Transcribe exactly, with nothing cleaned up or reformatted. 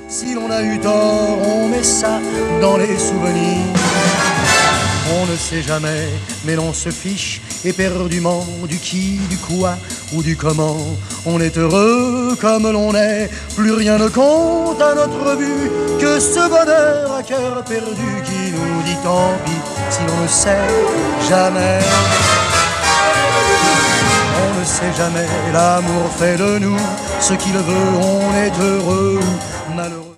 Si l'on a eu tort, on met ça dans les souvenirs. On ne sait jamais, mais l'on se fiche éperdument du qui, du quoi ou du comment. On est heureux comme l'on est, plus rien ne compte à notre vue que ce bonheur à cœur perdu qui nous dit tant pis si l'on ne sait jamais. On ne sait jamais, l'amour fait de nous ce qu'il veut, on est heureux ou malheureux.